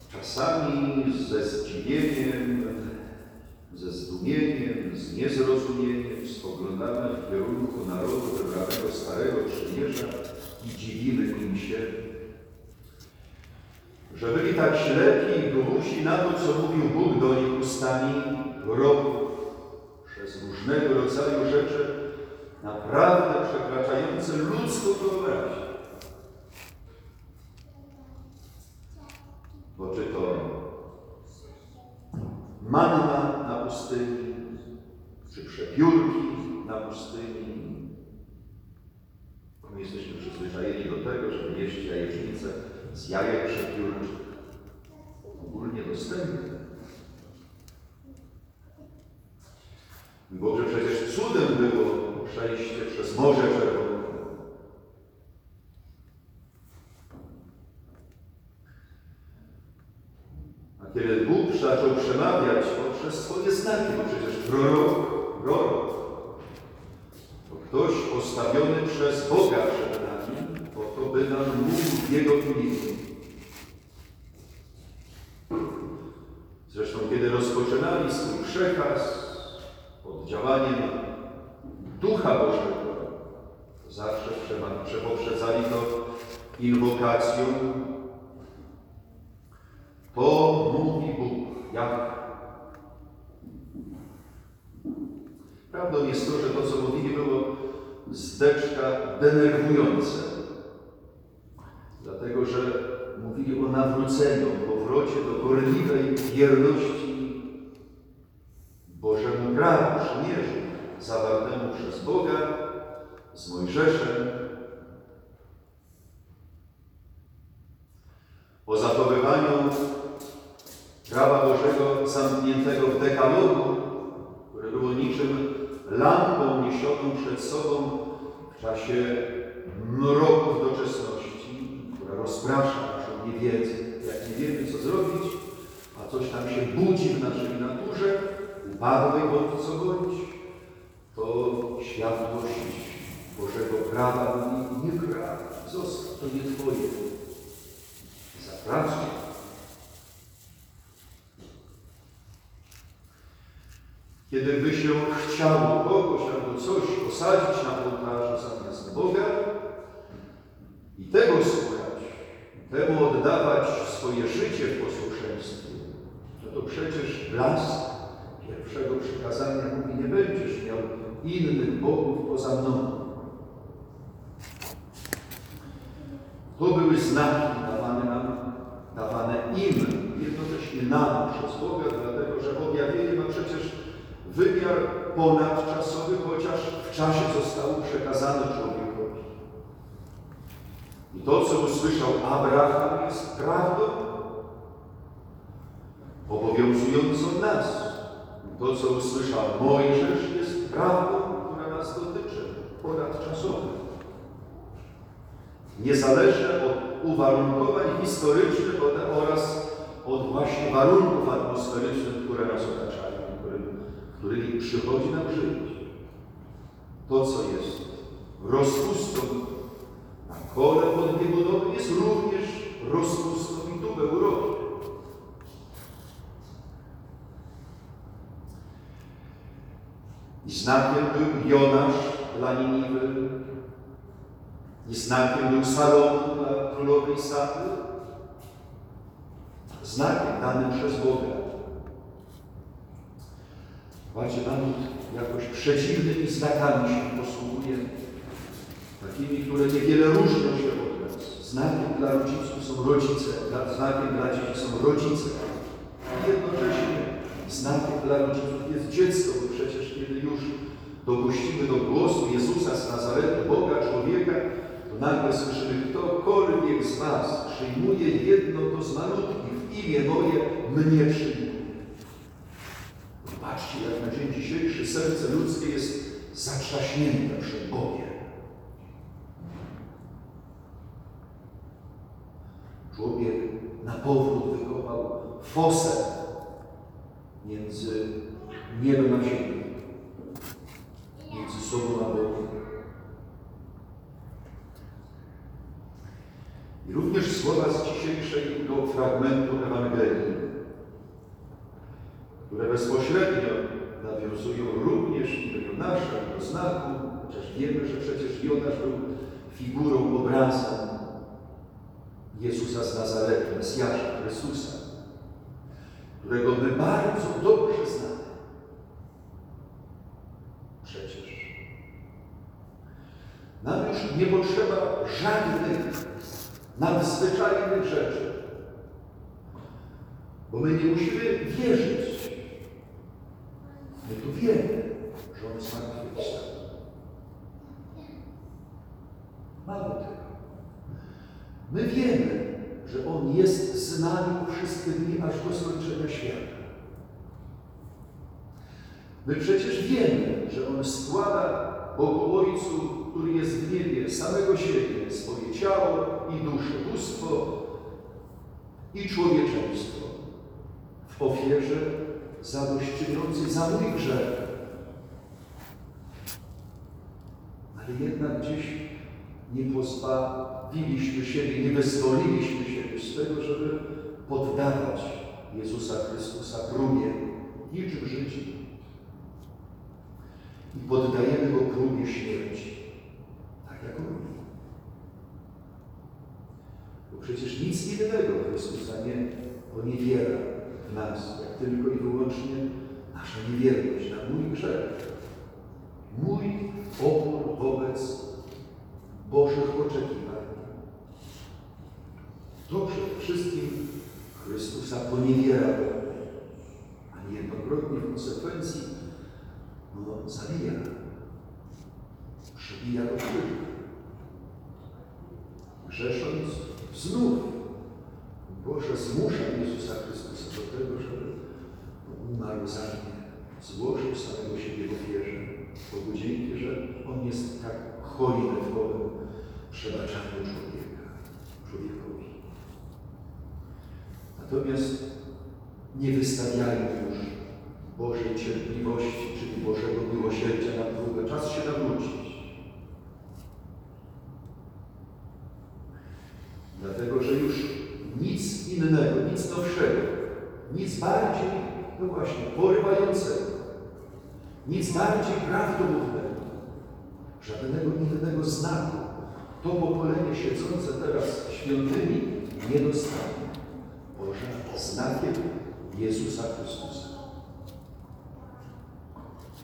Czasami ze zdziwieniem, ze zdumieniem, z niezrozumieniem spoglądamy w kierunku narodu wybranego Starego Przymierza i dziwimy im się, że byli tak ślepi i głusi na to, co mówił Bóg do nich ustami proroków, przez różnego rodzaju rzeczy naprawdę przekraczające ludzką wyobraźnię. Bo czy to manna na pustyni, czy przepiórki na pustyni. My jesteśmy przyzwyczajeni do tego, żeby jeść jajecznicę z jajek przepiórczych, ogólnie dostępne. Bo że przecież cudem było przejście przez Morze Czerwone. A kiedy Bóg zaczął przemawiać poprzez swoje znaki, bo przecież prorok, to ktoś postawiony przez Boga przed nami, po to by nam mówił w Jego imieniu. Zresztą kiedy rozpoczynali swój przekaz pod działaniem Ducha Bożego, to zawsze poprzedzali to inwokacją: to mówi Bóg, jak? Prawdą jest to, że to, co mówili, było zdeczka denerwujące. Dlatego, że mówili o nawróceniu, o powrocie do gorliwej wierności Bożemu prawu, przymierzu zawartemu przez Boga z Mojżeszem, o zachowywaniu prawa Bożego zamkniętego w dekalogu, które było niczym lampą niesioną przed sobą w czasie mroków doczesności, która rozprasza naszą niewiedzę. Jak nie wiemy, co zrobić, a coś tam się budzi w naszej naturze, upadłej bądź co bądź, to światłość Bożego prawa mówi: nie kradź, zostaw, to nie Twoje. Zapraszam. Kiedy by się chciało kogoś albo coś posadzić na ołtarzu zamiast Boga i tego słuchać, temu oddawać swoje życie w posłuszeństwie, to przecież blask pierwszego przykazania mówi: nie będziesz miał innych bogów poza mną. To były znaki dawane im, jednocześnie nam przez Boga, dlatego że objawienie ma przecież wymiar ponadczasowy, chociaż w czasie zostało przekazane człowiekowi. I to, co usłyszał Abraham, jest prawdą obowiązującą nas. I to, co usłyszał Mojżesz, jest prawdą, która nas dotyczy, ponadczasową. Niezależne od uwarunkowań historycznych oraz od właśnie warunków atmosferycznych, które nas otaczają, którymi przychodzi nam żyć. To, co jest rozpustą na kole podbiegunowym, jest również rozpustą i tu w Europie. I znakiem był Jonasz dla Niniwy, i znakiem był Salomon dla królowej Saby, znakiem danym przez Boga. Zobaczcie, Pan jakoś przeciwnymi znakami się posługuje, takimi, które niewiele różnią się od nas. Znakiem dla rodziców są rodzice, znakiem dla dzieci są rodzice. A jednocześnie znakiem dla rodziców jest dziecko, bo przecież kiedy już dopuścimy do głosu Jezusa z Nazaretu, Boga, człowieka, to nagle słyszymy: ktokolwiek z was przyjmuje jedno to z malutkich w imię moje, mnie przyjmuje. Patrzcie, jak na dzień dzisiejszy serce ludzkie jest zatrzaśnięte przed Bogiem. Człowiek na powrót wykopał fosę między niebem a ziemią, między sobą a Bogiem. I również słowa z dzisiejszego fragmentu Ewangelii. bezpośrednio nawiązują również i do Jonasza, do znaku, chociaż wiemy, że przecież Jonasz był figurą, obrazem Jezusa z Nazaretu, Mesjasza, Chrystusa, którego my bardzo dobrze znamy. Przecież nam już nie potrzeba żadnych nadzwyczajnych rzeczy, bo my nie musimy wierzyć. My tu wiemy, że On zmartwychwstał. Mało tego. My wiemy, że On jest z nami po wszystkie dni, aż do skończenia świata. My przecież wiemy, że On składa Bogu Ojcu, który jest w niebie, samego siebie, swoje ciało i duszę, bóstwo i człowieczeństwo w ofierze zadośćującej za mój grzech. Ale jednak gdzieś nie pozbawiliśmy siebie, nie wyzwoliliśmy siebie z tego, żeby poddawać Jezusa Chrystusa próbie niczym życiu. I poddajemy Go próbie śmierci, tak jak On. Bo przecież nic innego Chrystusa nie poniewiera w nas, jak tylko i wyłącznie nasza niewierność na mój grzech, mój opór wobec Bożych oczekiwań. To przede wszystkim Chrystusa poniewiera, a niejednokrotnie w konsekwencji zabija, przybija do krzyża. Grzesząc znów, Boże zmusza Jezusa Chrystusa do tego, żeby umarł za mnie, złożył samego siebie w ofierze. Bogu dzięki, że On jest tak hojny w owym przebaczaniu człowiekowi. Natomiast nie wystawiajmy już Bożej cierpliwości, czyli Bożego miłosierdzia na próbę. Czas się nawrócić. Dlatego, że już nic innego, nic nowszego, nic bardziej, no właśnie, porywającego, nic bardziej prawdomównego, żadnego innego znaku to pokolenie siedzące teraz w świątyni nie dostanie. Boże, znakiem Jezusa Chrystusa.